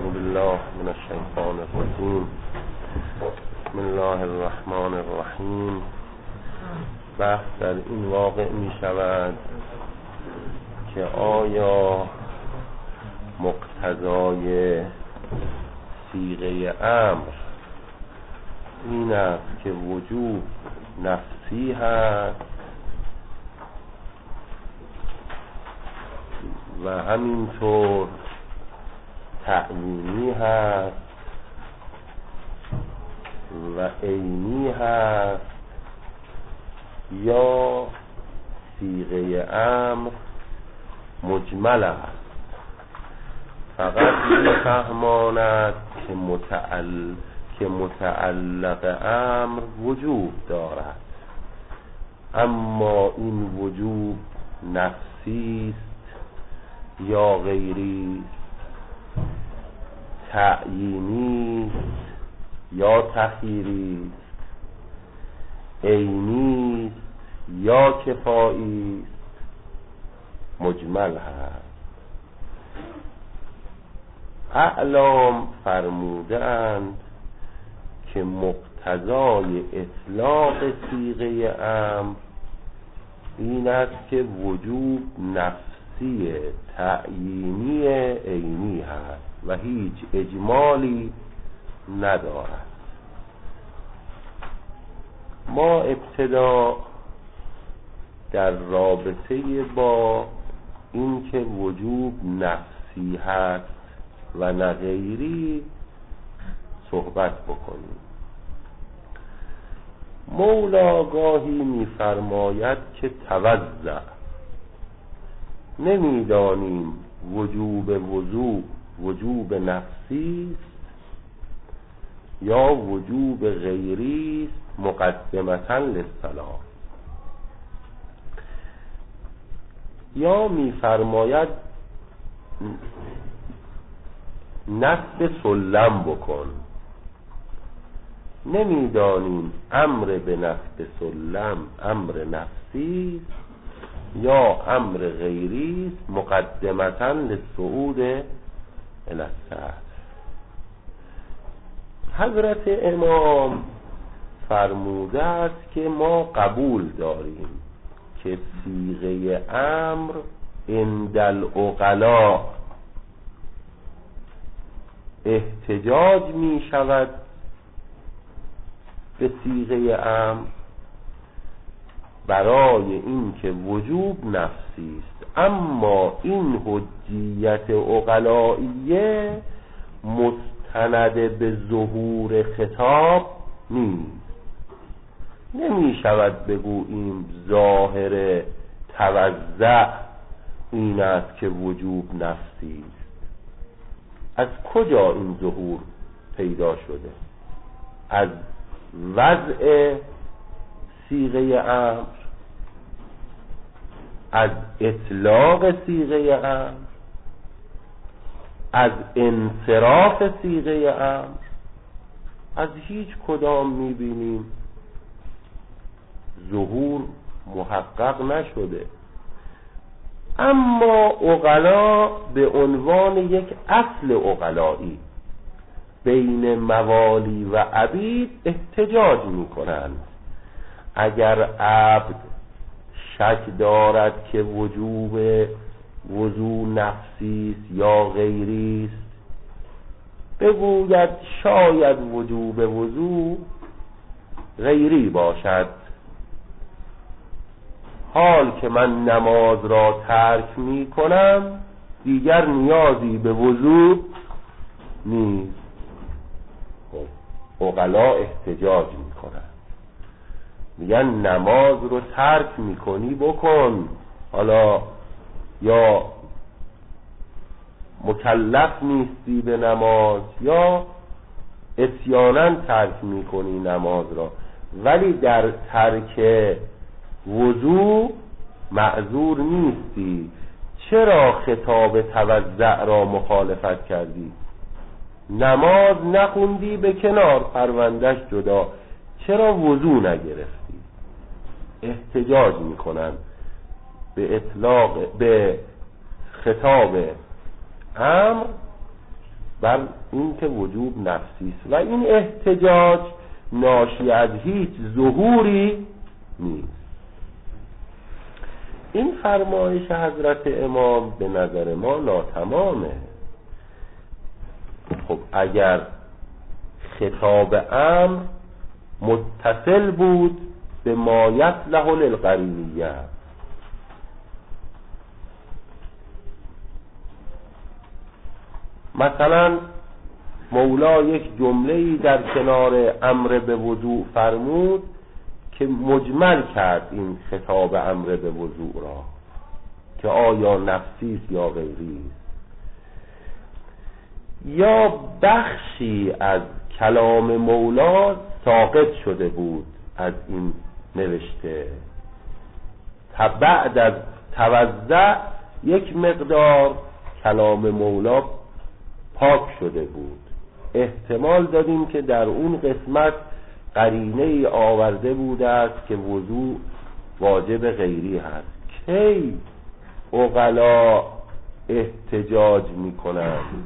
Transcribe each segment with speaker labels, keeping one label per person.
Speaker 1: اعوذ بالله من الشیطان الرجیم. بسم الله الرحمن الرحیم. بحث در این واقع می شود که آیا مقتضای صیغه امر این است که وجوب نفسی هست و همینطور تعیینی هست و عینی هست، یا صیغه امر مجمل است، فقط می‌فهماند که متعلق امر وجوب دارد، اما این وجوب نفسی است یا غیری است، تعیینی است یا تخییری است، عینی است یا کفایی است، مجمل هست. اعلام فرمودند که مقتضای اطلاق صیغه امر این است که وجوب نفسی تعیینی عینی هست و هیچ اجمالی ندارد. ما ابتدا در رابطه با این که وجوب نفسی هست و نه غیری صحبت بکنیم. مولا گاهی می‌فرماید که توزع، نمی‌دانیم وجوب نفسی است یا وجوب غیری است مقدمةً للصلاة، یا می‌فرماید نصب سلم بکن، نمی‌دانیم امر به نصب سلم امر نفسی است یا امر غیری است مقدمةً للصعود الی السطح. حضرت امام فرموده است که ما قبول داریم که صیغه امر عند العقلاء احتجاج می شود به صیغه امر برای این که وجوب نفسی است، اما این حجیت عقلائیه مستند به ظهور خطاب نیست. نمی شود بگوییم ظاهر توزع این است که وجوب نفسی است. از کجا این ظهور پیدا شده؟ از وضع صیغه امر، از اطلاق صیغه امر، از انصراف صیغه امر. از هیچ کدام می‌بینیم ظهور محقق نشده. اما عقلا به عنوان یک اصل عقلایی بین موالی و عبید احتجاج می‌کنند. اگر عبد شک دارد که وضو نفسی است یا غیری است، بگوید شاید وجوب وضو غیری باشد، حال که من نماز را ترک می کنم دیگر نیازی به وضو نیست. عقلا احتجاج می کنند، میگن نماز رو ترک میکنی بکن، حالا یا مکلف نیستی به نماز یا عصیاناً ترک میکنی نماز را، ولی در ترک وضو معذور نیستی. چرا خطاب توزع را مخالفت کردی؟ نماز نخوندی به کنار، پروندهش جدا، چرا وضو نگرفتی؟ احتجاج میکنن به اطلاق به خطاب امر بر این که وجوب نفسی است و این احتجاج ناشی از هیچ ظهوری نیست. این فرمایش حضرت امام به نظر ما ناتمامه. خب اگر خطاب امر متصل بود به ما یصلح للقرینیه، مثلا مولا یک جمله‌ای در کنار امر به وضوء فرمود که مجمل کرد این خطاب امر به وضوء را که آیا نفسی است یا غیری است، یا بخشی از کلام مولا ساقط شده بود از این نوشته، بعد از توزع یک مقدار کلام مولا پاک شده بود، احتمال دادیم که در اون قسمت قرینه آورده بوده است که وضوء واجب غیری هست. کی عقلا احتجاج میکنند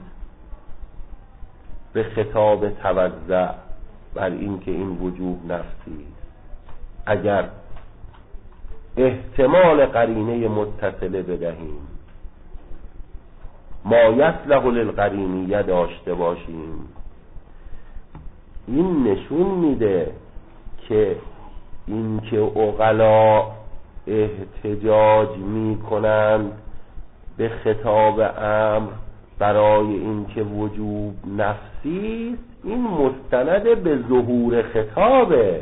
Speaker 1: به خطاب توزع بر این که این وجوب نفسی است؟ اگر احتمال قرینه متصله بدهیم، ما یصلح للقرینیه داشته باشیم، این نشون میده که این که عقلا احتجاج میکنند به خطاب امر برای این که وجوب نفسی است، این مستند به ظهور خطابه.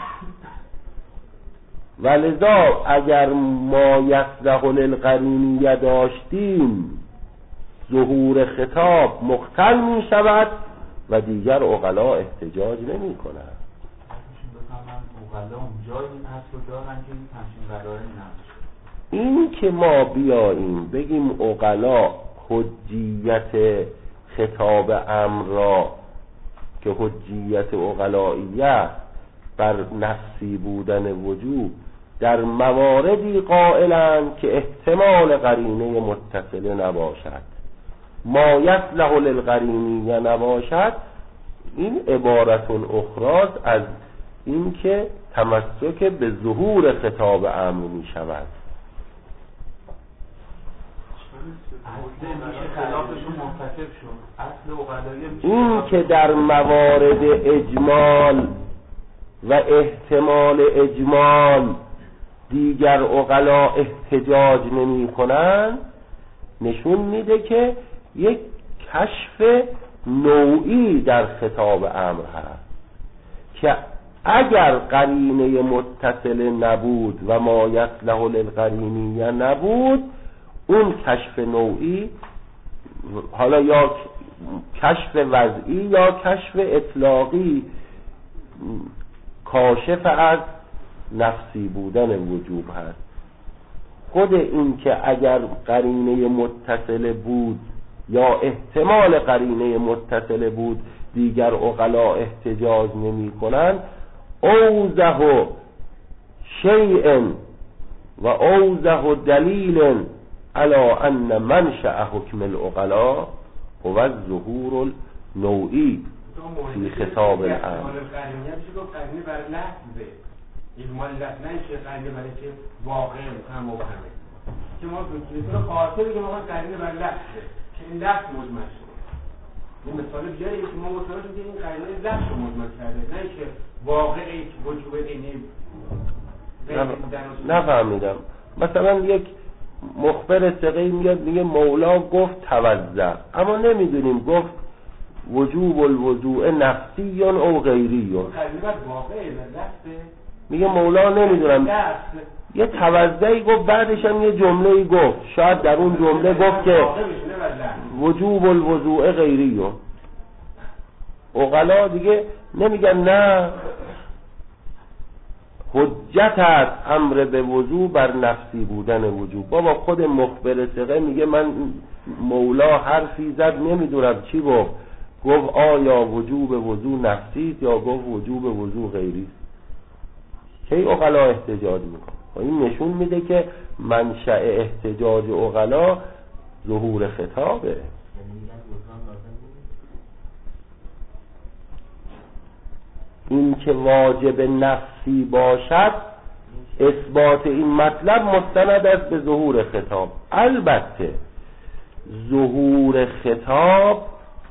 Speaker 1: ولذا اگر ما یصلح للقرینیه داشتیم، ظهور خطاب مختل می شود و دیگر عقلا احتجاج نمی کنند. این که ما بیاییم بگیم عقلا حجیت خطاب امر را که حجیت عقلائیه بر نفسی بودن وجود در مواردی قائلند که احتمال قرینه متصله نباشد، ما یصلح للقرینیه نباشد، این عبارت اخراست از این که تمسک به ظهور خطاب امر می شود. این که در موارد اجمال و احتمال اجمال دیگر عقلا احتجاج نمی کنند نشون میده که یک کشف نوعی در خطاب امر هست که اگر قرینه متصل نبود و ما یصلح للقرینیه نبود، اون کشف نوعی، حالا یا کشف وضعی یا کشف اطلاقی، کاشف از نفسی بودن وجوب هست. خود این که اگر قرینه متصل بود یا احتمال قرینه متصل بود دیگر عقلا احتجاج نمی کنند، اوضح شیء و اوضح دلیل علی ان منشأ حکم العقلا هو الظهور النوعی فی خطاب الامر.
Speaker 2: اجمال لفظ نشه قرینه برای که واقع هم مبهمه که ما مثلا قاطع بگیم ما قرینه برای لفظه که این لفظ مجمل شده. این مثال بیاری که ما مطمئن شدیم این قرینه لفظ رو مجمل کرده، نه که واقعی که وجوب اینی
Speaker 1: نفهمیدم. مثلا یک مخبر ثقه‌ای میاد میگه مولا گفت توزع، اما نمیدونیم گفت وجوب الوضوء نفسی او غیری.
Speaker 2: قرینه بر واقعه لفظه، میگه
Speaker 1: مولا نمیدونم یه توزعی گفت، بعدش هم یه جمله‌ای گفت، شاید در اون جمله گفت که وجوب الوضوء غیری. عقلا دیگه نمیگن نه حجت است امر به وضوء بر نفسی بودن وجوب. بابا خود مخبر ثقه میگه من مولا حرفی زد نمیدونم چی گفت، گفت آیا وجوب وضوء نفسی یا گفت وجوب وضوء غیری. کی عقلا احتجاج میکنه؟ این نشون میده که منشأ احتجاج عقلا ظهور خطابه. این که واجب نفسی باشد اثبات این مطلب مستند است به ظهور خطاب. البته ظهور خطاب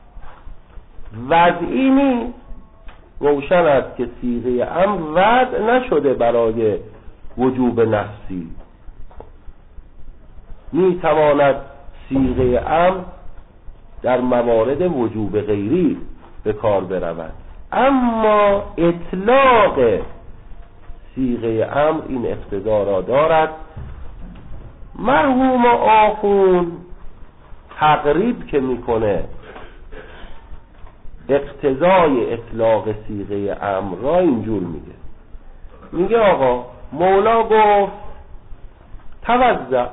Speaker 1: وضعی نیست، روشن است که صیغه امر وضع نشده برای وجوب نفسی. می تواند صیغه امر در موارد وجوب غیری به کار برود، اما اطلاق صیغه امر این اقتضا را دارد. مرحوم آخوند تقریب که میکنه اقتضای اطلاق صیغه امر را اینجور میگه آقا مولا گفت توضع،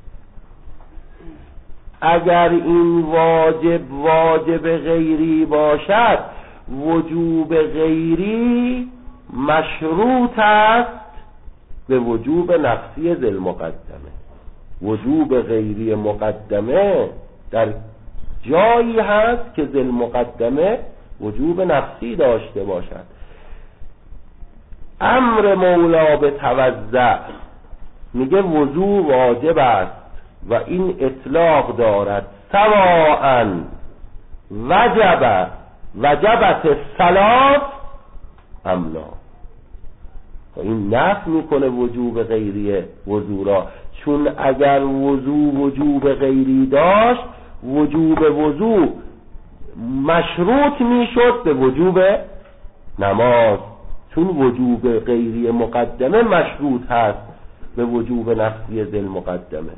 Speaker 1: اگر این واجب غیری باشد وجوب غیری مشروط است به وجوب نفسی ذل مقدمه. وجوب غیری مقدمه در جایی هست که ذل مقدمه وجوب نفسی داشته باشد. امر مولا به توضع میگه وضو واجب است و این اطلاق دارد سواء وجبت الصلاة ام لا. این نفی میکنه وجوب غیری وضو را، چون اگر وجوب غیری داشت وجوب وضو مشروط میشد به وجوب نماز، چون وجوب غیری مقدمه مشروط هست به وجوب نفسی ذل مقدمه.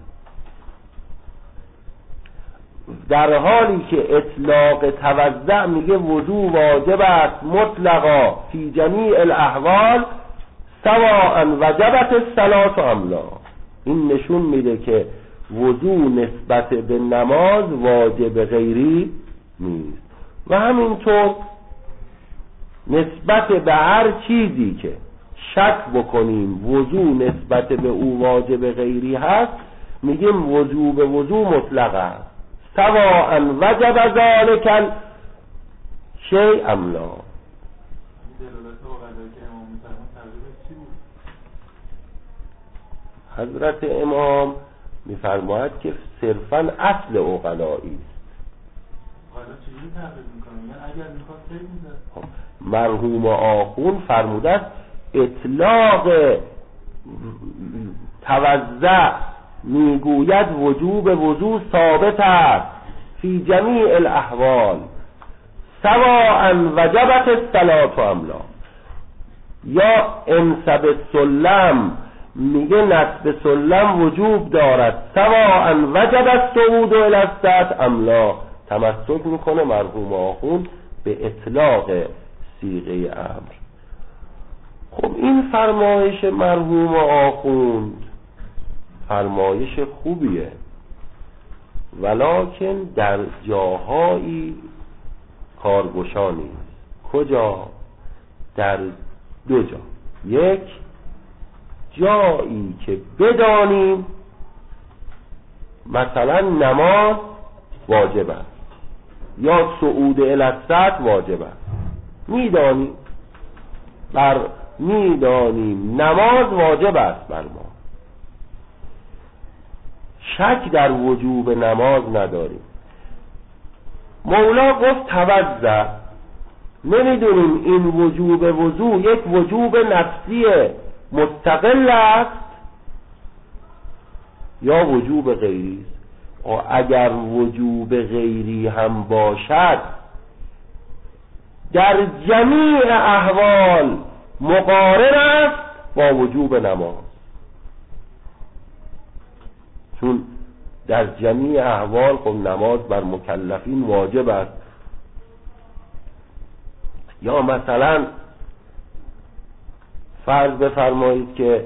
Speaker 1: در حالی که اطلاق توضع میگه وضو واجب است مطلقا فی جمیع الاحوال سواء وجبت الصلاة ام لا. این نشون میده که وضو نسبت به نماز واجب غیری نیست و همینطور نسبت به هر چیزی که شک بکنیم وضو نسبت به او واجب غیری هست میگیم وضو مطلق است سواء وجب ذلك شیء ام لا. حضرت امام میفرماید که صرفاً اصل عقلایی است. مرحوم آخوند فرموده است اطلاق توضع میگوید وجوب وضو ثابت است فی جمیع الاحوال سواء وجبت الصلاة ام لا. یا انصب السلم میگه نصب سلم وجوب دارد سواء وجب الصعود الی السطح ام لا. تمسک میکنه مرحوم آخوند به اطلاق صیغه امر. خب این فرمایش مرحوم آخوند فرمایش خوبیه، ولکن در جاهایی کارگشا نیست. کجا؟ در دو جا. یک جایی که بدانیم مثلا نماز واجب است یا صعود الی السطح واجب است، میدانیم نماز واجب است بر ما، شک در وجوب نماز نداریم. مولا گفت توضع، نمیدونیم این وجوب وضو یک وجوب نفسی مستقل است یا وجوب غیری است. اگر وجوب غیری هم باشد در جمیع احوال مقارن است با وجوب نماز، چون در جمیع احوال خب نماز بر مکلفین واجب است. یا مثلا فرض بفرمایید که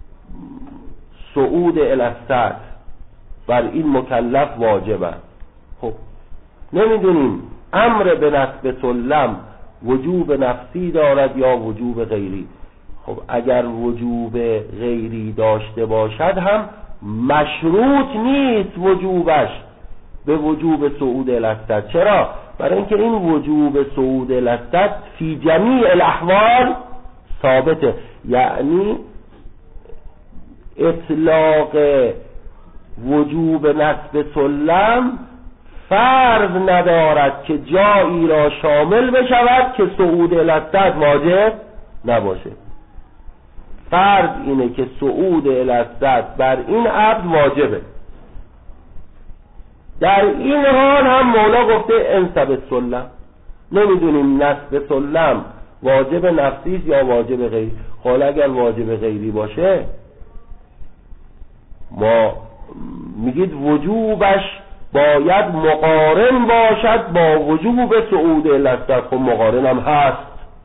Speaker 1: صعود الی السطح بر این مکلف واجب است. خب نمیدونیم امر به نصب سلم وجوب نفسی دارد یا وجوب غیری. خب اگر وجوب غیری داشته باشد هم مشروط نیست وجوبش به وجوب صعود الی السطح. چرا؟ برای اینکه این وجوب صعود الاسد فی جمیع الاحوال ثابته، یعنی اطلاق وجوب نصب سلم فرض ندارد که جایی را شامل بشود که صعود الاسد واجب نباشه. فرض اینه که صعود الاسد بر این عبد واجبه. در این حال هم مولا گفته انصب السلم، نمیدونیم نصب سلم واجب نفسی است یا واجب غیری. حالا اگر واجب غیری باشه ما میگید وجوبش باید مقارن باشد با وجوب صعود الاسد. خب مقارن هم هست.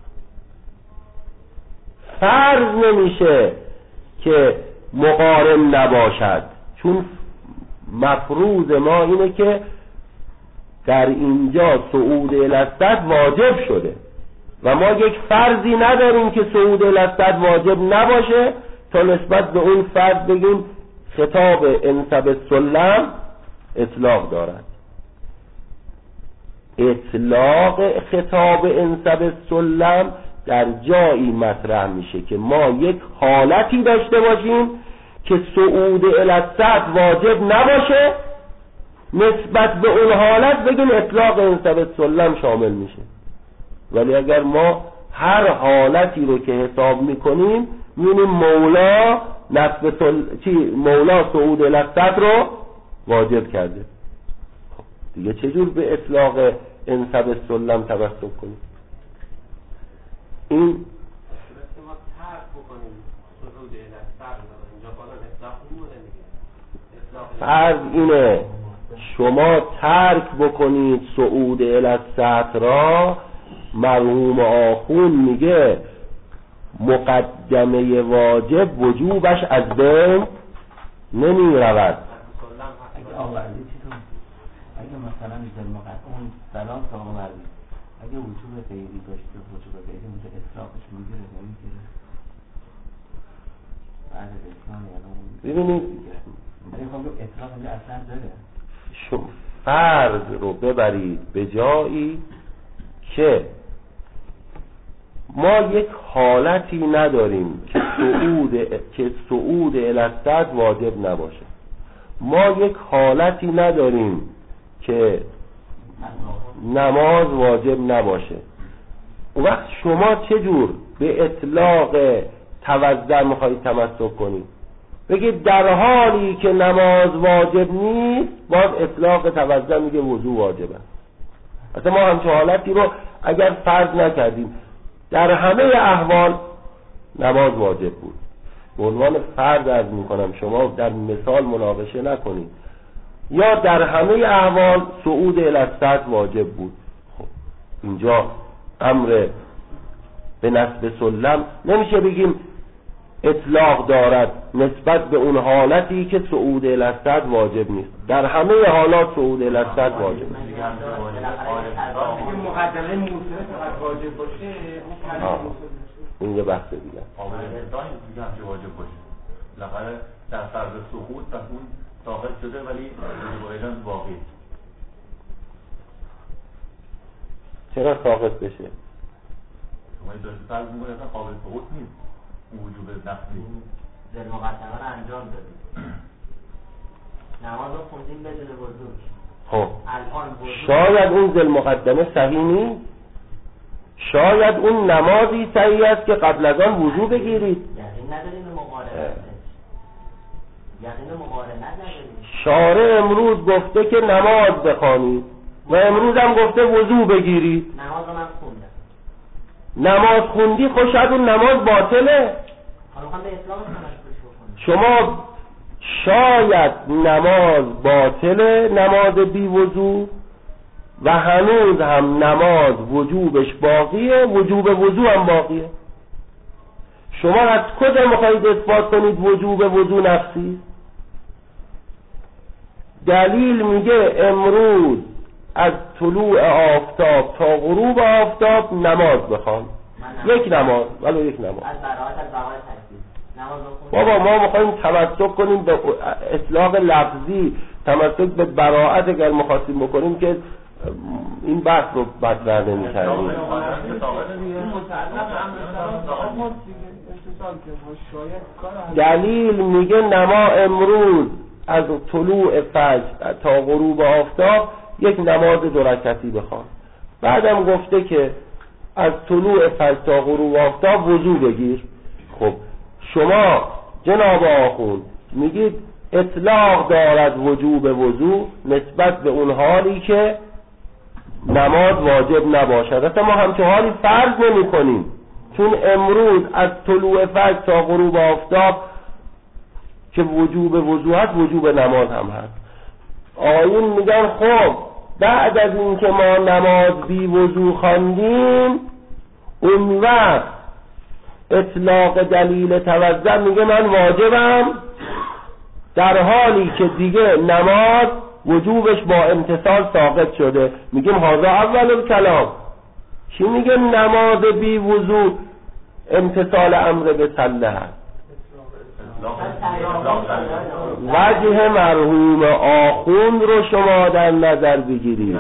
Speaker 1: فرض نمیشه که مقارن نباشد، چون مفروض ما اینه که در اینجا صعود الاسد واجب شده و ما یک فرضی نداریم که صعود الاسد واجب نباشه تا نسبت به اون فرض بگیم خطاب انصب السلم اطلاق دارد. اطلاق خطاب انصب السلم در جایی مطرح میشه که ما یک حالتی داشته باشیم که صعود الاسد واجب نباشه، نسبت به اون حالت بگیم اطلاق انصب السلم شامل میشه. ولی اگر ما هر حالتی رو که حساب میکنیم میبینیم مولا صعود الاسد رو واجب کرده. خب دیگه چجور به اطلاق انصب السلم توسل کنیم؟ این فرض اینه شما ترک بکنید صعود الاسد را، مرحوم آخون میگه مقدمه واجب وجوبش از بین نمی رود.
Speaker 3: اگه مثلا اون سلام سلام علیکم اگه وجوب غیری داشته وجوب غیری اونجا اطلاقش میگیره نمیگیره بعد اسلام یعنی
Speaker 1: ببینید
Speaker 3: اطلاق اینجا اصلا داره.
Speaker 1: فرض رو ببرید به جایی که ما یک حالتی نداریم که صعود الاسد واجب نباشه. ما یک حالتی نداریم که نماز واجب نباشه. اون وقت شما چجور به اطلاق توضع میخواید تمسک کنید؟ بگید در حالی که نماز واجب نیست باز اطلاق توضع میگه وضو واجبه. اصلا ما همچه حالتی رو اگر فرض نکردیم در همه احوال نماز واجب بود، به عنوان فرض عرض میکنم، شما در مثال مناقشه نکنید، یا در همه احوال صعود الاسد واجب بود. خب اینجا امر به نصب سلم نمیشه بگیم اطلاق دارد نسبت به اون حالتی که صعود الاسد واجب نیست. در همه حالات صعود الاسد واجب است.
Speaker 2: مقدمه موصله فقط واجب باشه
Speaker 1: این یه بحث دیگه.
Speaker 4: قابل ارضای دیگه هم که واجب باشه. بالاخره در فرض سقوط پس اون ساقط شده ولی وجوب ایران باقی.
Speaker 1: چرا ساقط بشه؟
Speaker 4: شما این داشته فرض میکنه اصلا قابل سقوط نیست. اون وجوب نفسی.
Speaker 3: در مقدمه رو انجام دادیم. نماز رو خوندیم بدون وضو.
Speaker 1: خب شاید اون ذل مقدمه صحیح نیست، شاید اون نمازی صحیح است که قبل از آن وضو بگیرید.
Speaker 3: یقین نداریم به مقارنت.
Speaker 1: شارع امروز گفته که نماز بخوانید و امروز هم گفته وضو بگیرید.
Speaker 3: نماز من خوندم.
Speaker 1: نماز خوندی خب شاید اون نماز باطله. شما شاید نماز باطله، نماز بی وضو، و هنوز هم نماز وجوبش باقیه، وجوب وضو هم باقیه. شما از کجا میخواید اثبات کنید وجوب وضو نفسی؟ دلیل میگه امروز از طلوع آفتاب تا غروب آفتاب نماز بخوان. یک نماز، ولو یک نماز. بابا ما میخوایم تمسک کنیم به اطلاق لفظی، تمسک به براءت اگر مخواستیم بکنیم که این بحث رو مطرح نمی‌کردیم. دلیل میگه نما امروز از طلوع فجر تا غروب آفتاب یک نماز 2 رکعتی بخوان. بعدم گفته که از طلوع فجر تا غروب آفتاب وضو بگیر. خب شما جناب آخوند میگید اطلاق دارد وجوب وضو نسبت به اون حالی که نماز واجب نباشد. اصلا ما همچه حالی فرض نمی کنیم، چون امروز از طلوع فجر تا غروب آفتاب که وجوب وضو هست وجوب نماز هم هست. آیون میگن خب بعد از این که ما نماز بی وضو خواندیم اون وقت اطلاق دلیل توضع میگه من واجبم، در حالی که دیگه نماز وجوبش با امتثال ساقط شده. میگیم هذا اول الکلام. چی میگه نماز بی وضو امتثال امر به صله هست؟ وجه مرحوم آخوند رو شما در نظر بگیرید.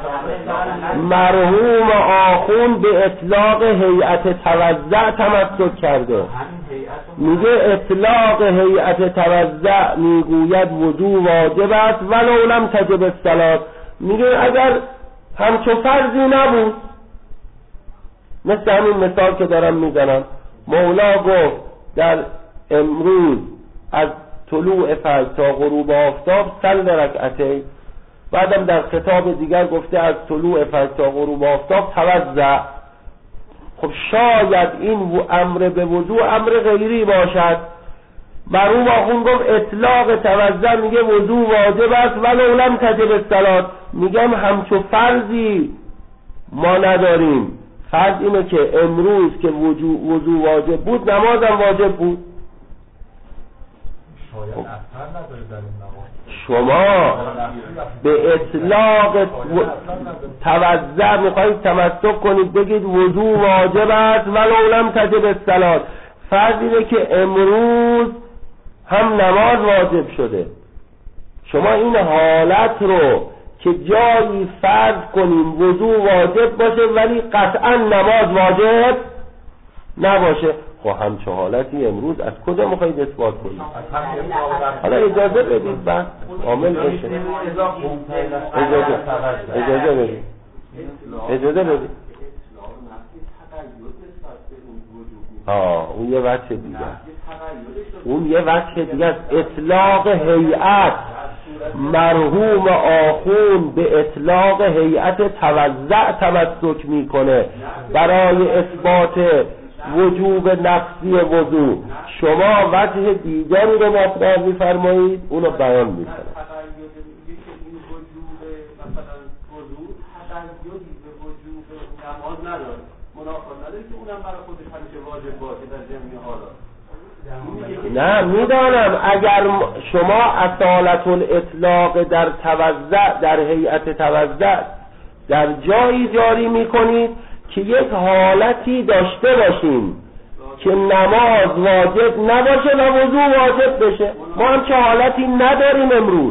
Speaker 1: مرحوم آخوند به اطلاق هیئت توضع تمسک کرده. میگه اطلاق هیئت توضع میگوید وضو واجب است ولو لم تجب الصلاة. میگه اگر همچو فرضی نبود، مثل همین مثال که دارم میزنم، مولا گفت در امروز از طلوع فجر تا غروب آفتاب صل رکعتین، بعدم در خطاب دیگر گفته از طلوع فجر تا غروب آفتاب توضع. خب شاید این امر به وضوء امر غیری باشد. مرحوم آخوند گفت اطلاق توضع میگه وضوء واجب است ولو لم تجب الصلاة. میگم همچو فرضی ما نداریم. فرض اینه که امروز که وضوء واجب بود نمازم واجب بود. شما به اطلاق توضع میخواید تمسک کنید بگید وضوء واجب است ولو لم تجب الصلاة. فرض اینه که امروز هم نماز واجب شده. شما این حالت رو که جایی فرض کنیم وضوء واجب باشه ولی قطعا نماز واجب نباشه، خب همچه حالتی امروز از کجا میخواید اثبات کنید؟ حالا اجازه بدید بعد عامل بشه. اجازه بدید. اون یه وجه دیگه، اون یه وجه دیگه است. اطلاق هیئت، مرحوم آخوند به اطلاق هیئت توضع تمسک میکنه برای اثبات وجوب نفسی وضو. شما وجه دیگری رو مطرح می‌فرمایید، اونو بیان می‌کنید.
Speaker 2: نماز نداره، منافات نداره که اونم برای خودش همیشه واجب باشه در جمعی حالات.
Speaker 1: نه میدانم اگر شما اصالت الاطلاق در توضع، در هیئت توضع در جایی جاری میکنید که یک حالتی داشته باشیم که نماز واجب نباشه و وضو واجب بشه. ما هم چه حالتی نداریم امروز.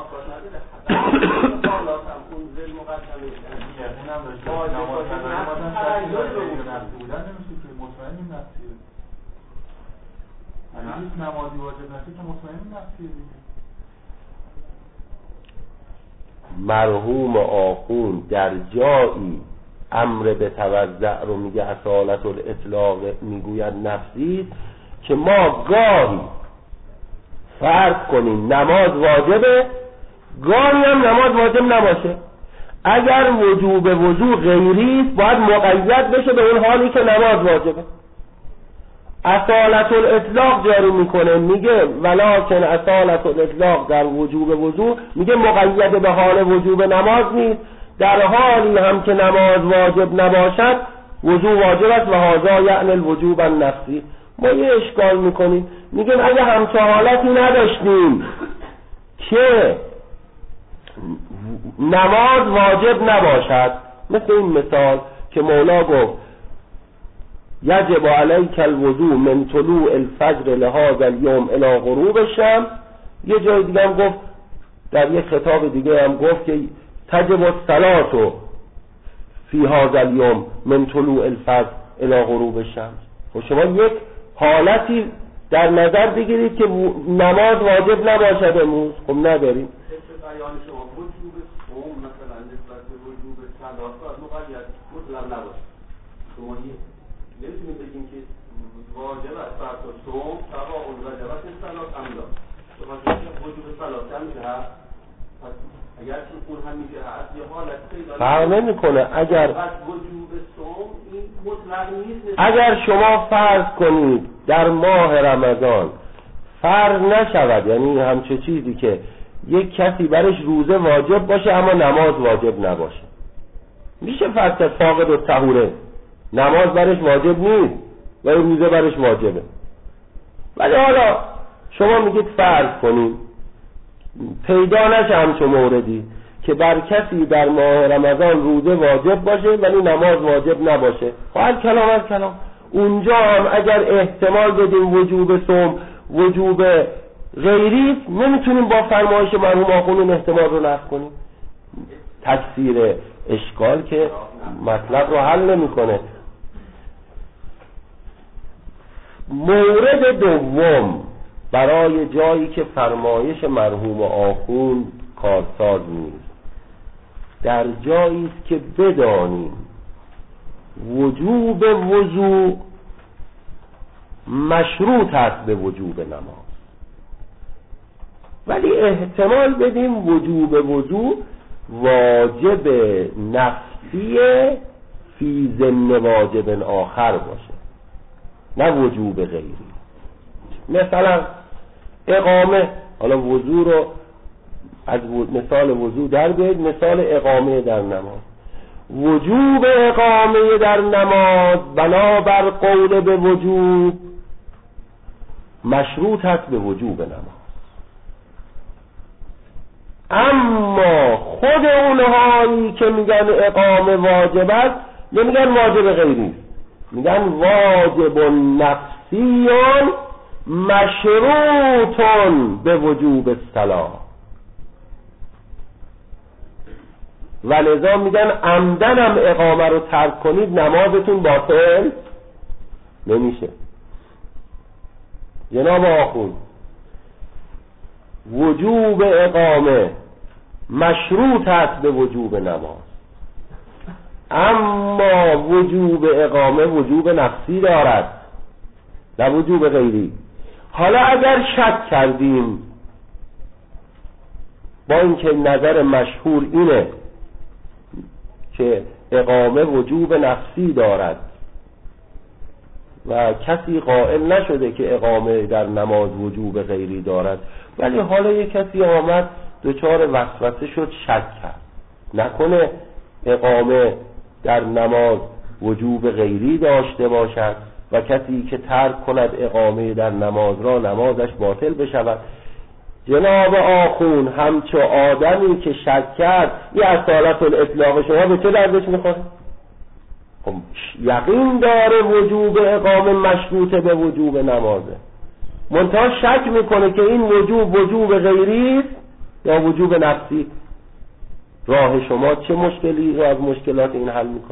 Speaker 4: نمازی واجب نشه که مطمئن نفسیه دیگه.
Speaker 1: مرحوم آخوند در جایی امر به توضع رو میگه اصالت الاطلاق میگوید نفسی، که ما گاهی فرض کنیم نماز واجبه، گاهی هم نماز واجب نباشه. اگر وجوب وضو غیری است باید مقید بشه به اون حالی که نماز واجبه. اصالت الاطلاق جاری میکنه، میگه ولکن اصالت الاطلاق در وجوب وضو، میگه مقید به حال وجوب نماز نیست، در حالی هم که نماز واجب نباشد وضو واجب است و هذا یعنی الوجوب النفسی. ما یه اشکال میکنیم، میگیم اگه همچه حالتی نداشتیم که نماز واجب نباشد، مثل این مثال که مولا گفت یجب علیک الوضو من طلوع الفجر لهذا اليوم الى غروب الشمس، یه جای دیگه هم گفت، در یک خطاب دیگه هم گفت که تجب الصلاة فی هذا الیوم من طلوع الفجر الی غروب الشمس. و شما یک حالتی در نظر بگیرید که نماز واجب نباشد امروز. خب نداریم.
Speaker 2: بیان شما وجوب صوم مثلا نسبت به وجوب صلات از مقید مطلق نباشه. شما نمیتونید بگیم که واجب است فرض صوم سواء وجبت صلات ام لا. شما وجوب صلات هم میشه پس اگر اون هم میشه هست یه حالت
Speaker 1: فرق نمیکنه. اگر
Speaker 2: وجوب صوم این مطلق نیست.
Speaker 1: اگر شما فرض کنید در ماه رمضان فرض نشود، یعنی همچه چیزی که یک کسی برش روزه واجب باشه اما نماز واجب نباشه، میشه فرض فاقد الطهوره نماز برش واجب نیست و روزه برش واجبه. ولی حالا شما میگید فرض کنید پیدا نشه همچه موردی که بر کسی در ماه رمضان روزه واجب باشه ولی نماز واجب نباشه. هر کلام اونجا هم اگر احتمال بدیم وجوب صوم وجوب غیری، نمیتونیم با فرمایش مرحوم آخوند احتمال رو نفی کنیم. تکثیر اشکال که مطلب رو حل نمیکنه. مورد دوم برای جایی که فرمایش مرحوم آخوند کارساز نیست، در جایی است که بدانیم وجوب وضو مشروط است به وجوب نماز، ولی احتمال بدیم وجوب وضو واجب نفسی فی ضمن واجب آخر باشه، نه وجوب غیری. مثلا اقامه، حالا وضو رو از مثال وضو در بیایید، مثال اقامه در نماز. وجوب اقامه در نماز بنابر قول به وجوب مشروط است به وجوب نماز، اما خود اونهایی که میگن اقامه واجب است نمیگن واجب غیری، میگن واجب نفسی مشروط به وجوب الصلاة، ولذا میگن عمدن هم اقامه رو ترک کنید نمازتون باطل نمیشه. جناب آخوند وجوب اقامه مشروط است به وجوب نماز، اما وجوب اقامه وجوب نفسی دارد نه وجوب غیری. حالا اگر شک کردیم با اینکه نظر مشهور اینه که اقامه وجوب نفسی دارد و کسی قائل نشده که اقامه در نماز وجوب غیری دارد، ولی حالا یک کسی آمد دچار وسوسه شد شک کرد نکنه اقامه در نماز وجوب غیری داشته باشد و کسی که ترک کند اقامه در نماز را نمازش باطل بشود. جناب آخون همچو آدمی که شک کرد یه اصالت الاطلاق شما به چه دردش میخوره؟ خب یقین داره وجوب اقامه مشروطه به وجوب نمازه، منتها شک میکنه که این وجوب غیری یا وجوب نفسی. راه شما چه مشکلی رو از مشکلات این حل میکنه؟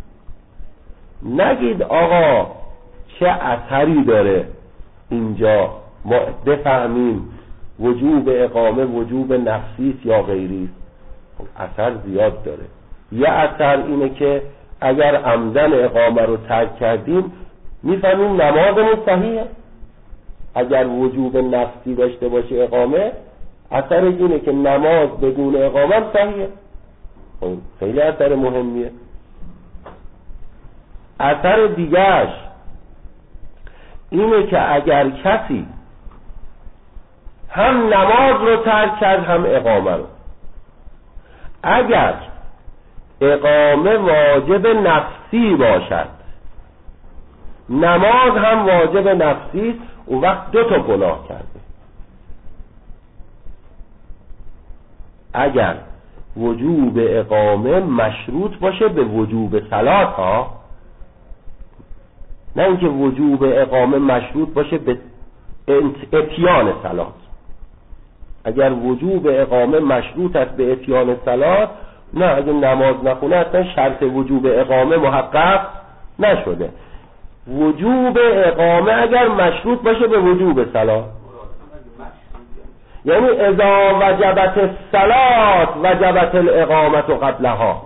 Speaker 1: نگید آقا چه اثری داره اینجا ما بفهمیم وجوب اقامه وجوب نفسی یا غیری. اثر زیاد داره. یه اثر اینه که اگر عمدن اقامه رو ترک کردیم میفهمیم نمازمون صحیحه. اگر وجوب نفسی داشته باشه اقامه، اثر اینه که نماز بدون اقامه صحیحه. خیلی اثر مهمیه. اثر دیگرش اینه که اگر کسی هم نماز رو ترک کرد هم اقامه رو، اگر اقامه واجب نفسی باشد نماز هم واجب نفسی است، اون وقت دو تا گناه کرده. اگر وجوب اقامه مشروط باشه به وجوب صلات ها، نه اینکه وجوب اقامه مشروط باشه به اتیان صلات. اگر وجوب اقامه مشروط است به اتیان صلات، نه اگه نماز نخونه اصلا شرط وجوب اقامه محقق نشده. وجوب اقامه اگر مشروط باشه به وجوب صلاة، یعنی اذا وجبت الصلاة وجبت الاقامة قبلها.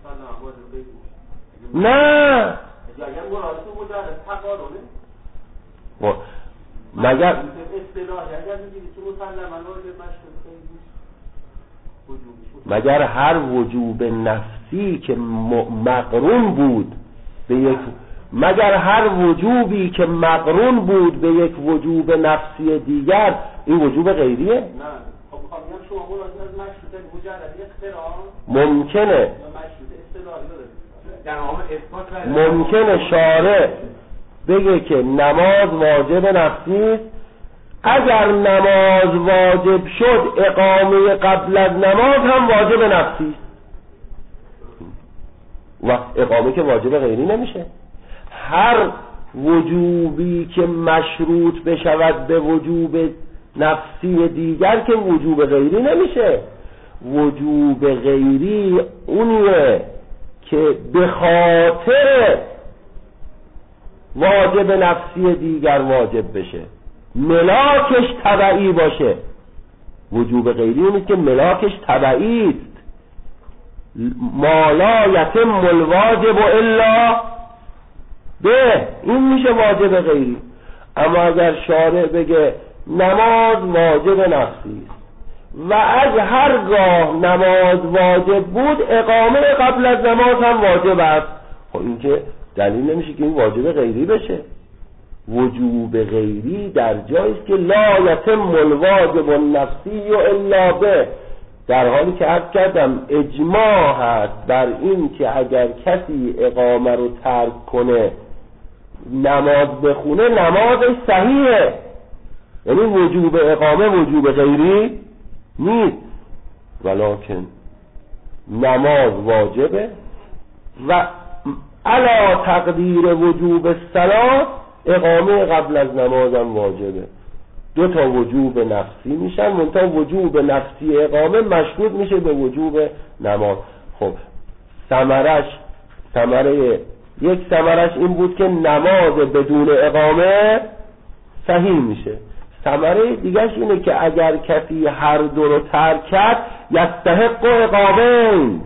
Speaker 1: نه مگر مگر هر وجوب نفسی که مقرون بود به یک، مگر هر وجوبی که مقرون بود به یک وجوب نفسی دیگر این وجوب غیریه؟ نه
Speaker 2: خب میگم شما مراد از مشروط مجرد اختراع
Speaker 1: ممکنه، ممکنه شارع بگه که نماز واجب نفسی است، اگر نماز واجب شد اقامه قبل از نماز هم واجب نفسی است. و اقامه که واجب غیری نمیشه. هر وجوبی که مشروط بشود به وجوب نفسی دیگر که وجوب غیری نمیشه. وجوب غیری اونیه که به خاطر واجب نفسی دیگر واجب بشه، ملاکش تبعی باشه. وجوب غیری اونیه که ملاکش تبعی است. ما لا یتم الواجب الا به، این میشه واجب غیری. اما اگر شارع بگه نماز واجب نفسی است و از هرگاه نماز واجب بود اقامه قبل از نماز هم واجب است، خب این که دلیل نمیشه که این واجب غیری بشه. وجوب غیری در جایی است که لا یتم الواجب النفسی الا به، در حالی که عرض کردم اجماع هست بر این که اگر کسی اقامه رو ترک کنه نماز بخونه نمازش صحیحه، یعنی وجوب اقامه وجوب غیری نیست، ولکن نماز واجبه و علا تقدیر وجوب الصلاة اقامه قبل از نماز هم واجبه. دو تا وجوب نفسی میشن، منتها وجوب نفسی اقامه مشروط میشه به وجوب نماز. خب یک ثمرش این بود که نماز بدون اقامه صحیح میشه. ثمره دیگرش اینه که اگر کسی هر دو رو ترک کرد یستحق اقامه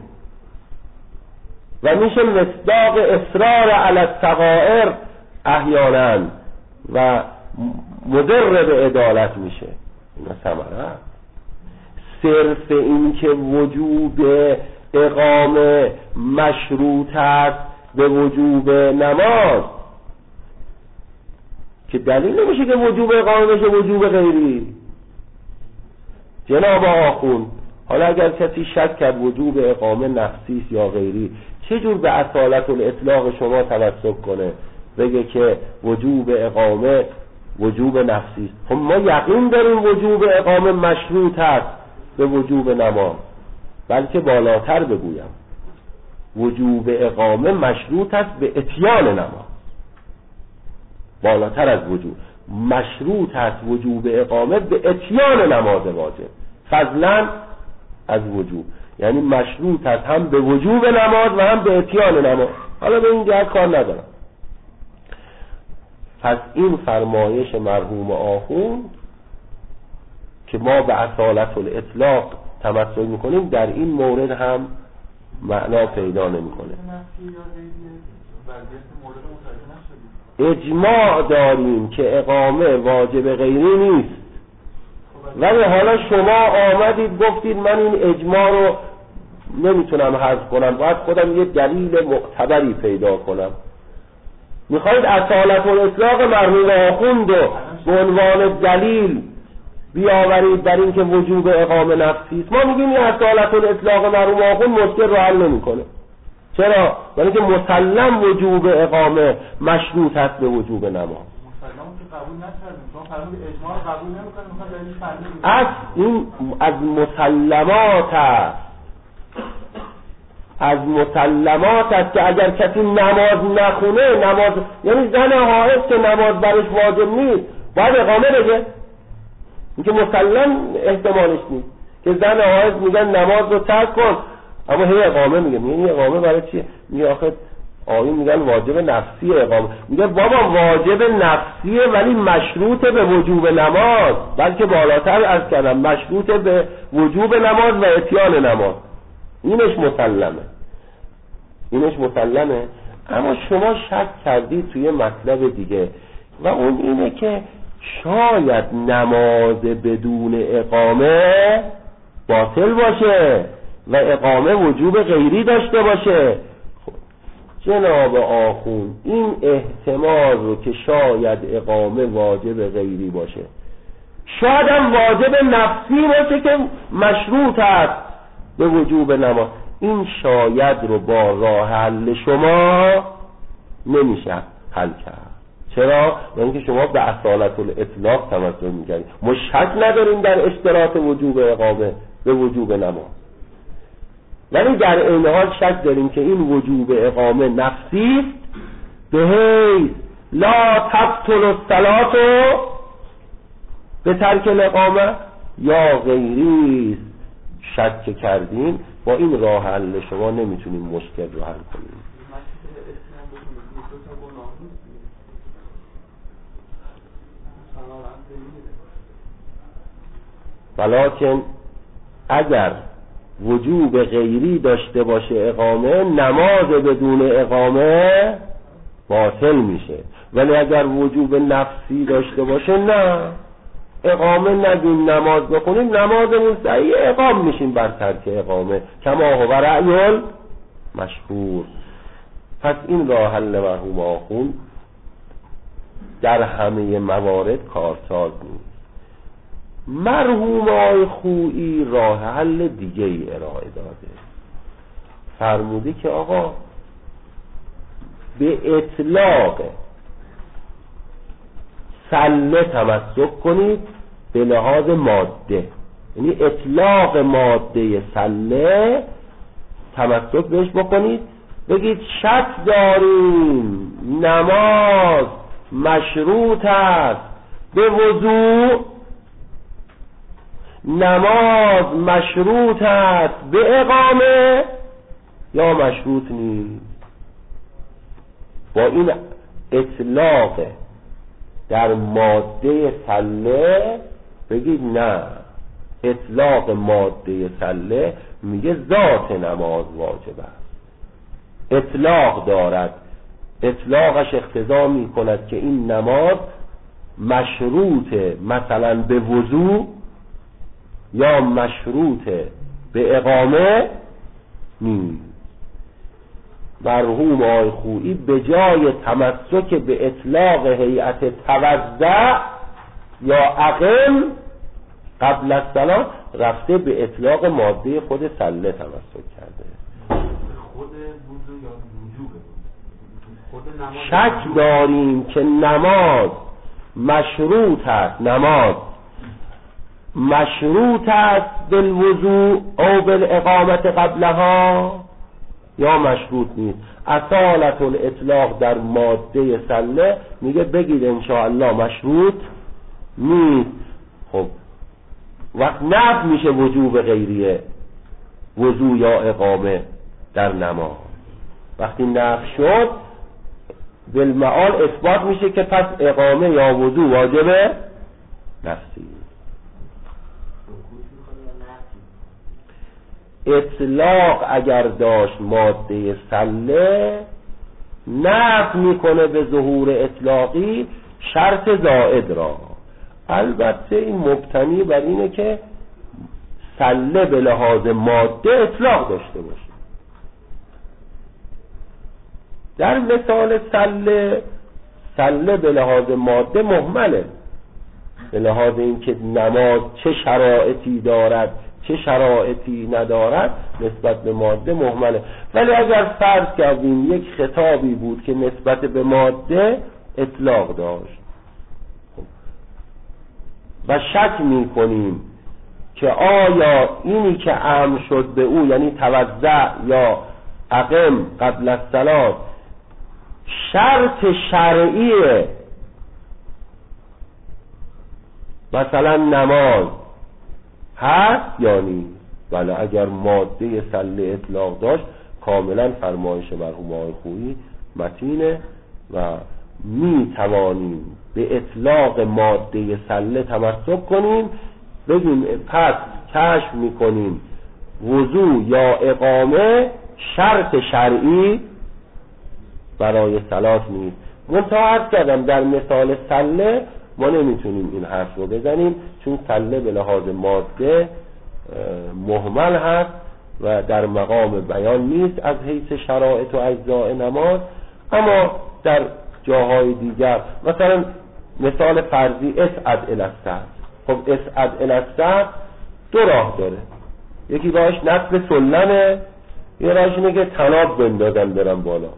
Speaker 1: و میشه مصداق اصرار علی الصغائر احیانا و مضر به عدالت میشه. اینا ثمره. صرف این که وجوب اقامه مشروط است به وجوب نماز که دلیل نمیشه که وجوب اقامه بشه وجوب غیری. جناب آخوند، حالا اگر کسی شک کرد وجوب اقامه نفسی یا غیری، چه جور به اصالت الاطلاق شما تمسک کنه بگه که وجوب اقامه وجوب نفسی است؟ خب ما یقین داریم وجوب اقامه مشروط است به وجوب نماز، بلکه بالاتر بگویم وجوب اقامه مشروط است به اتیان نماز. بالاتر از وجوب مشروط است وجوب اقامه به اتیان نماز واجب فضلا از وجوب، یعنی مشروط است هم به وجوب نماز و هم به اتیان نماز. حالا به این جهت کار ندارم. پس این فرمایش مرحوم آخوند که ما به اصالت الاطلاق تمسک میکنیم در این مورد هم معنا پیدا نمیکنه. اجماع داریم که اقامه واجب غیری نیست، ولی حالا شما آمدید گفتید من این اجماع رو نمیتونم حذف کنم، باید خودم یه دلیل معتبری پیدا کنم. میخواید اصالت الاطلاق مرحوم آخوند رو به عنوان دلیل بیاورید در این که وجوب اقامه نفسی است. ما میگیم این اصالت الاطلاق مرحوم آخوند مشکل رو حل نمیکنه. چرا؟ برای که مسلم وجوب اقامه مشروط است به وجوب نماز.
Speaker 4: مسلم که قبول نکردیم، شما فرمودید اجماع قبول نمیکنید، میخوام دلیل فهمید.
Speaker 1: این از مسلمات است، از مسلمات است که اگر کسی نماز نخونه، نماز یعنی زن حائض که نماز برش واجب نیست باید اقامه بگه، این که مسلم احتمالش نیست که زن حائض میگن نماز رو ترک کن، اما هی اقامه میگه این اقامه برای چیه؟ میگه آخه آیین میگن واجب نفسی اقامه. میگه بابا واجب نفسیه ولی مشروط به وجوب نماز، بلکه بالاتر از کردم مشروط به وجوب نماز و اتیان نماز. اینش مسلمه. اما شما شک کردید توی مطلب دیگه و اون اینه که شاید نماز بدون اقامه باطل باشه و اقامه وجوب غیری داشته باشه. جناب آخوند این احتمال رو که شاید اقامه واجب غیری باشه، شاید هم واجب نفسی باشه که مشروط است به وجوب نماز، این شاید رو با راه حل شما نمیشه حل کرد. چرا؟ اینکه شما به اصالت الاطلاق تمسک می‌کنید. ما شک نداریم در اشتراط وجوب اقامه به وجوب نماز، ولی در این حال شک داریم که این وجوب اقامه نفسی است، به حیث لا تبطل الصلاة به ترک الاقامه یا غیری شک کردیم. با این راه حل شما نمیتونیم مشکل رو حل کنیم. ولیکن اگر وجوب غیری داشته باشه اقامه، نماز بدون اقامه باطل میشه. ولی اگر وجوب نفسی داشته باشه نه، اقامه ندیم نماز بخونیم، نمازمون صحیح، اقام میشیم بر ترک اقامه، کما هو رأی مشهور. پس این راه حل مرحوم آخوند در همه موارد کارساز نیست. مرحوم آقای خویی راه حل دیگه ای ارائه داده، فرموده که آقا به اطلاق سله تمسک کنید به لحاظ ماده، یعنی اطلاق ماده سله تمسک بهش بکنید، بگید شک داریم نماز مشروط است به وضوء، نماز مشروط است به اقامه یا مشروط نیست. با این اطلاق در ماده سله بگید نه، اطلاق ماده سله میگه ذات نماز واجب است، اطلاق دارد، اطلاقش اقتضا میکند که این نماز مشروط مثلا به وضوء یا مشروط به اقامه نیست. مرحوم آقای خویی به جای تمسک به اطلاق هیئت توضع یا اقم قبل از صلاة رفته به اطلاق ماده خود سله تمسک کرده.
Speaker 2: خود وضو یا وجوب خود نماز
Speaker 1: شک داریم که نماز مشروط است، نماز مشروط است بالوضوء او بالاقامت قبلها یا مشروط نیست. اصالت الاطلاق در ماده سله میگه بگید انشاءالله مشروط نیست. خب وقت نفی میشه وجوب غیریه، وضوء یا اقامه در نماز. وقتی نفی شد بالمعال اثبات میشه که پس اقامه یا وضوء واجبه نفسی. اطلاق اگر داشت ماده سله نفی میکنه به ظهور اطلاقی شرط زائد را. البته این مبتنی بر اینه که سله به لحاظ ماده اطلاق داشته باشه. در مثال سله به لحاظ ماده مهمله، به لحاظ اینکه نماز چه شرایطی دارد چه شرایطی ندارد نسبت به ماده مهمله. ولی اگر فرض کردیم یک خطابی بود که نسبت به ماده اطلاق داشت و شک می کنیم که آیا اینی که امر شد به او یعنی توضع یا اقم قبل الصلاة شرط شرعی مثلا نماز هست یا نیست. بله اگر ماده سله اطلاق داشت کاملا فرمایش مرحوم آقای خویی متینه و می توانیم به اطلاق ماده سله تمسک کنیم، بگیم پس کشف میکنیم وضو یا اقامه شرط شرعی برای صلات نیست. منتها عرض کردم در مثال سله ما نمیتونیم این حرف رو بزنیم، چون سله به لحاظ ماده مهمل هست و در مقام بیان نیست از حیث شرایط و اجزاء نماز. اما در جاهای دیگر مثلا مثال فرضی اسعد الی السقف، خب اسعد الی السقف دو راه داره، یکی راهش نصب سلمه، یه راهش اینه که طناب بندازن برن بالا.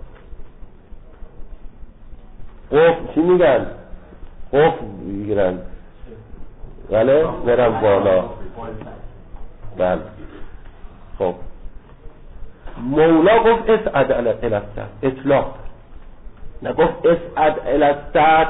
Speaker 1: قفل چی میگن؟ قفل میگیرن بله برن بالا. بله خب مولا گفت اسعد الی السقف، اطلاق نگفت اسعد الی السقف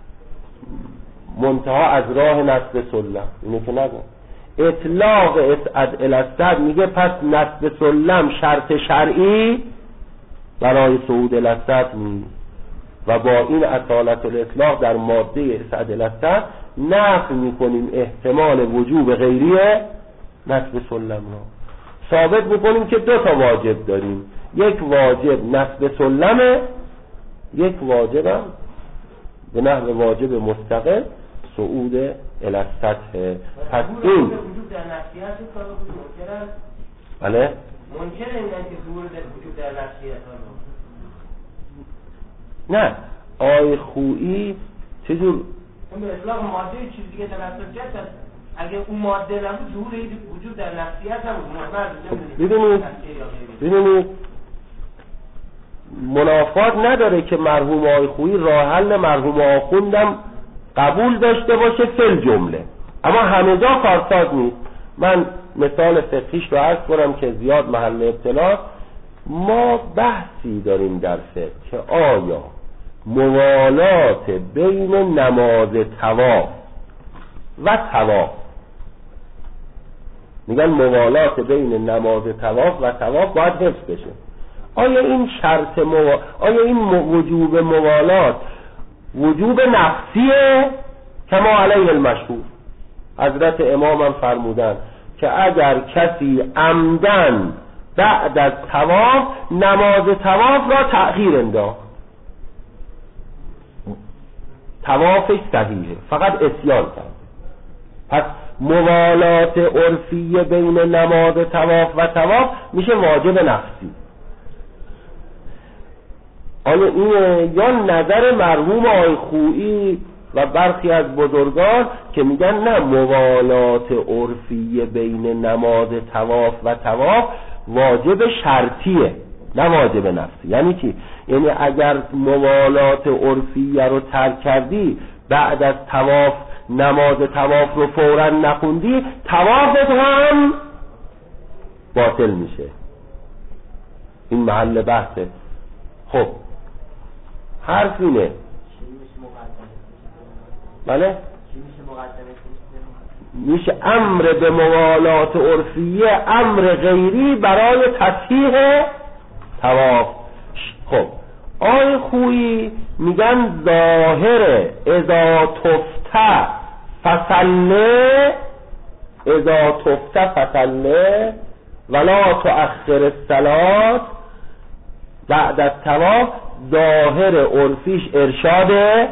Speaker 1: منتها از راه نصب سلم، اینه که نگفت. اطلاق اسعد الی السقف میگه پس نصب سلم شرط شرعی برای صعود الی السقف نیست و با این اصالت الاطلاق در ماده اسعد الی السقف نفی میکنیم احتمال وجوب غیریه نصب سلم را. ثابت میکنیم که دو تا واجب داریم، یک واجب نصب سلمه، یک واجب هم به نحو واجب مستقل صعود الی السطح. پس این
Speaker 5: وجود در نفسیت رو کار ممکن است؟
Speaker 1: بله
Speaker 5: ممکنه این که ظهور وجود در نفسیت رو
Speaker 1: نه آی خویی چجور
Speaker 5: اون به اطلاق ماده چیز دیگه در نفسیت هست. اگه اون ماده نبود ظهور وجود در نفسیت هم
Speaker 1: ببینید منافات نداره که مرحوم آقای خویی راه حل مرحوم آخوندم قبول داشته باشه فل جمله، اما همه جا کارساز نیست. من مثال فقهیش رو عرض کنم که زیاد محل ابتلا. ما بحثی داریم در فقه که آیا موالات بین نماز طواف و طواف، میگن موالات بین نماز طواف و طواف باید حفظ بشه، آیا این شرط آیا این وجوب موالات وجوب نفسیه کما علیه المشهور؟ حضرت امام هم فرمودن که اگر کسی عمدن بعد از طواف نماز طواف را تأخیر انداخت طوافش صحیحه، فقط اسیان کرد. پس موالات عرفی بین نماز طواف و طواف میشه واجب نفسی. آیا اینه یا نظر مرحوم آقای خویی و برخی از بزرگان که میگن نه موالات عرفی بین نماز طواف و طواف واجب شرطیه نه واجب نفسی؟ یعنی چی؟ یعنی اگر موالات عرفیه رو ترک کردی بعد از طواف نماز طواف رو فوراً نخوندی طوافت هم باطل میشه. این محل بحثه. خب حرف اینه بله میشه امر به موالات عرفیه امر غیری برای تصحیح طواف. خب آی خویی میگن ظاهر اذا تفته فصله اذا تفته فصله ولا تؤخر الصلاة بعد الطواف، ظاهر عرفیش ارشاد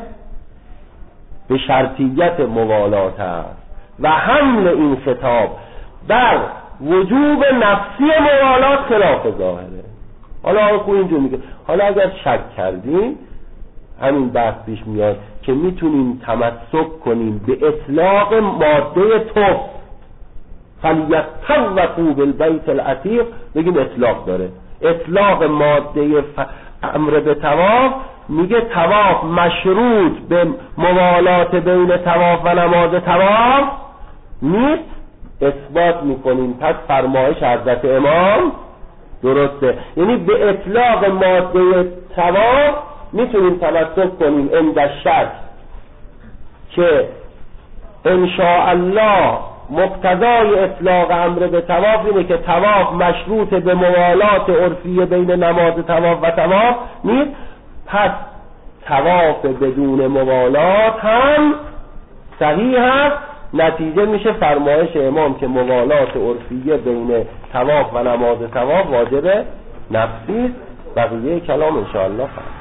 Speaker 1: به شرطیت موالات است و حمل این خطاب بر وجوب نفسی موالات خلاف ظاهره. حالا آقای اینجا میگه حالا اگر شک کردیم همین بحث پیش میاد که میتونیم تمسک کنیم به اطلاق ماده طف فلیطوفوا بالبیت العتیق، بگیم اطلاق داره. اطلاق ماده امر به طواف میگه طواف مشروط به موالات بین طواف و نماز طواف نیست، اثبات میکنیم پس فرمایش حضرت امام درسته. یعنی به اطلاق ماده طواف میتونیم تمسک کنیم عند شک که ان شاء الله مقتضای اطلاق امر به طواف اینه که طواف مشروط به موالات عرفی بین نماز طواف و طواف نیست، پس طواف بدون موالات هم صحیح هست. نتیجه میشه فرمایش امام که موالات عرفیه بین طواف و نماز طواف واجب نفسی است. بقیه کلام انشاءالله